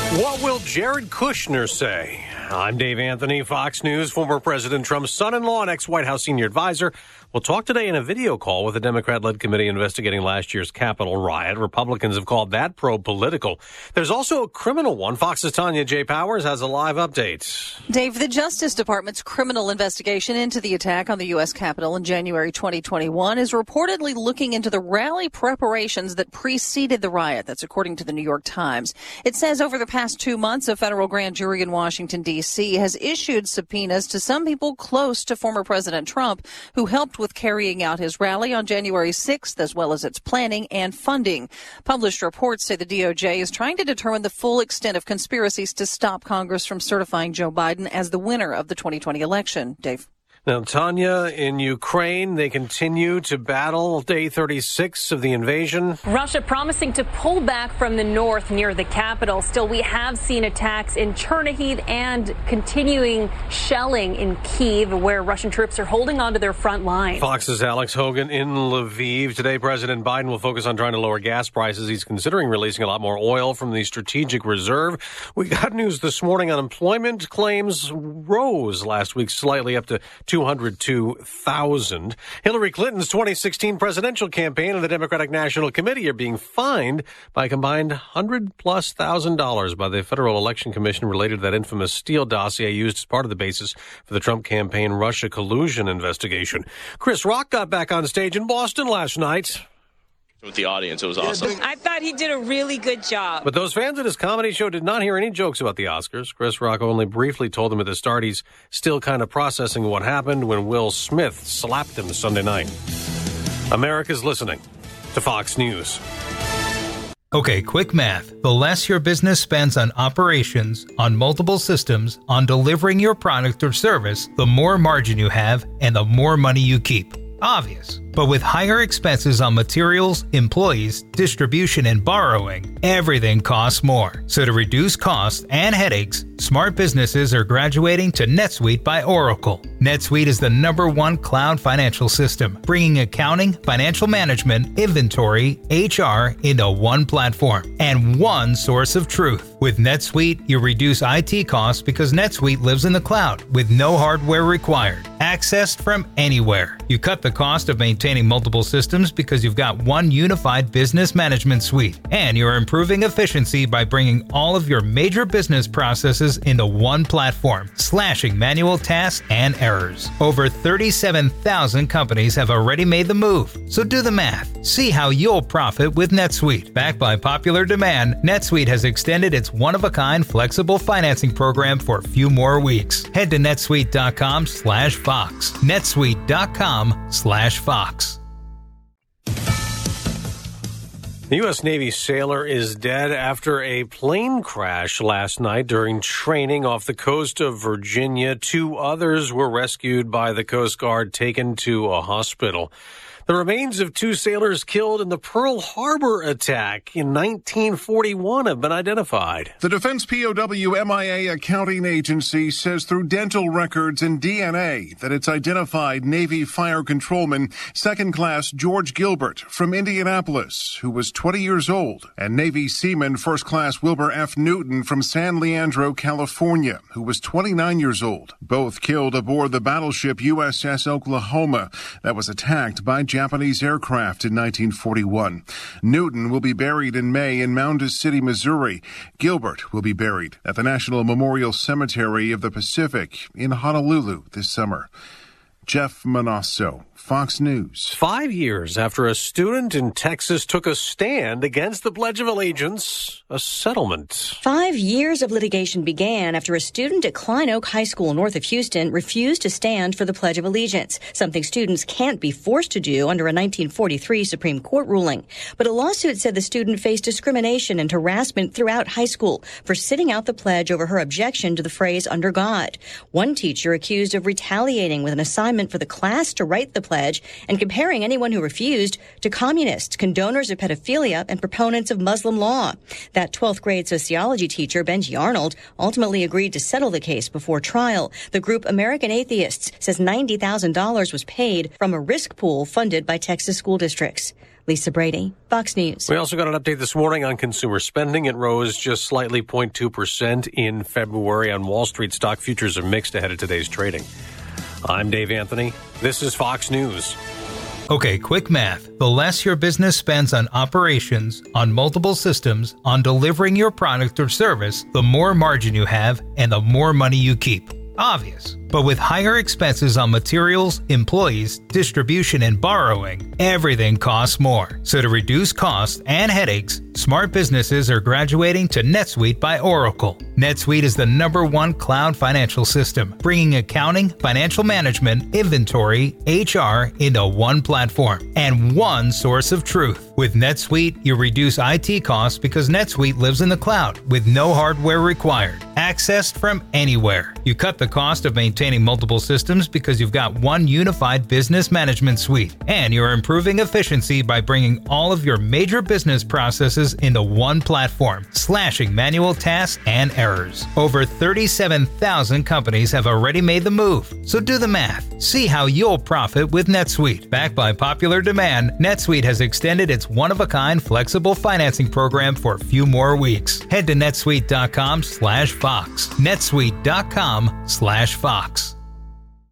What will Jared Kushner say? I'm Dave Anthony, Fox News. Former President Trump's son-in-law and ex-White House senior advisor will talk today in a video call with a Democrat-led committee investigating last year's Capitol riot. Republicans have called that pro-political. There's also a criminal one. Fox's Tanya J. Powers has a live update. Dave, the Justice Department's criminal investigation into the attack on the U.S. Capitol in January 2021 is reportedly looking into the rally preparations that preceded the riot. That's according to the New York Times. It says over the past 2 months, a federal grand jury in Washington, D.C. has issued subpoenas to some people close to former President Trump who helped with carrying out his rally on January 6th, as well as its planning and funding. Published reports say the DOJ is trying to determine the full extent of conspiracies to stop Congress from certifying Joe Biden as the winner of the 2020 election. Dave. Now, Tanya, in Ukraine, they continue to battle day 36 of the invasion. Russia promising to pull back from the north near the capital. Still, we have seen attacks in Chernihiv and continuing shelling in Kyiv, where Russian troops are holding on to their front line. Fox's Alex Hogan in Lviv. Today, President Biden will focus on trying to lower gas prices. He's considering releasing a lot more oil from the strategic reserve. We got news this morning. Unemployment claims rose last week slightly up to 202,000. Hillary Clinton's 2016 presidential campaign and the Democratic National Committee are being fined by a combined $100,000+ by the Federal Election Commission related to that infamous Steele dossier used as part of the basis for the Trump campaign Russia collusion investigation. Chris Rock got back on stage in Boston last night. With the audience, it was awesome. I thought he did a really good job. But those fans at his comedy show did not hear any jokes about the Oscars. Chris Rock only briefly told them at the start he's still kind of processing what happened when Will Smith slapped him Sunday night. America's listening to Fox News. Okay, quick math. The less your business spends on operations, on multiple systems, on delivering your product or service, the more margin you have and the more money you keep. Obvious. But with higher expenses on materials, employees, distribution, and borrowing, everything costs more. So to reduce costs and headaches, smart businesses are graduating to NetSuite by Oracle. NetSuite is the #1 cloud financial system, bringing accounting, financial management, inventory, HR into one platform and one source of truth. With NetSuite, you reduce IT costs because NetSuite lives in the cloud with no hardware required, accessed from anywhere. You cut the cost of maintaining multiple systems because you've got one unified business management suite, and you're improving efficiency by bringing all of your major business processes into one platform, slashing manual tasks and errors. Over 37,000 companies have already made the move, so do the math. See how you'll profit with NetSuite. Backed by popular demand, NetSuite has extended its one-of-a-kind flexible financing program for a few more weeks. Head to netsuite.com/Fox. netsuite.com/Fox. The U.S. Navy sailor is dead after a plane crash last night during training off the coast of Virginia. 2 others were rescued by the Coast Guard, taken to a hospital. The remains of 2 sailors killed in the Pearl Harbor attack in 1941 have been identified. The Defense POW MIA accounting agency says through dental records and DNA that it's identified Navy fire controlman 2nd Class George Gilbert from Indianapolis, who was 20 years old, and Navy seaman 1st Class Wilbur F. Newton from San Leandro, California, who was 29 years old. Both killed aboard the battleship USS Oklahoma that was attacked by Japanese aircraft in 1941. Newton will be buried in May in Mound City, Missouri. Gilbert will be buried at the National Memorial Cemetery of the Pacific in Honolulu this summer. Jeff Manasso, Fox News. 5 years after a student in Texas took a stand against the Pledge of Allegiance, a settlement. 5 years of litigation began after a student at Klein Oak High School north of Houston refused to stand for the Pledge of Allegiance, something students can't be forced to do under a 1943 Supreme Court ruling. But a lawsuit said the student faced discrimination and harassment throughout high school for sitting out the pledge over her objection to the phrase "under God." One teacher accused of retaliating with an assignment for the class to write the pledge and comparing anyone who refused to communists, condoners of pedophilia, and proponents of Muslim law. That 12th grade sociology teacher, Benji Arnold, ultimately agreed to settle the case before trial. The group American Atheists says $90,000 was paid from a risk pool funded by Texas school districts. Lisa Brady, Fox News. We also got an update this morning on consumer spending. It rose just slightly 0.2% in February on Wall Street. Stock futures are mixed ahead of today's trading. I'm Dave Anthony. This is Fox News. Okay, quick math. The less your business spends on operations, on multiple systems, on delivering your product or service, the more margin you have and the more money you keep. Obvious. But with higher expenses on materials, employees, distribution, and borrowing, everything costs more. So to reduce costs and headaches, smart businesses are graduating to NetSuite by Oracle. NetSuite is the #1 cloud financial system, bringing accounting, financial management, inventory, HR into one platform and one source of truth. With NetSuite, you reduce IT costs because NetSuite lives in the cloud with no hardware required, accessed from anywhere. You cut the cost of maintaining multiple systems because you've got one unified business management suite, and you're improving efficiency by bringing all of your major business processes into one platform, slashing manual tasks and errors. Over 37,000 companies have already made the move, so do the math. See how you'll profit with NetSuite. Backed by popular demand, NetSuite has extended its one-of-a-kind flexible financing program for a few more weeks. Head to netsuite.com/Fox. netsuite.com/Fox.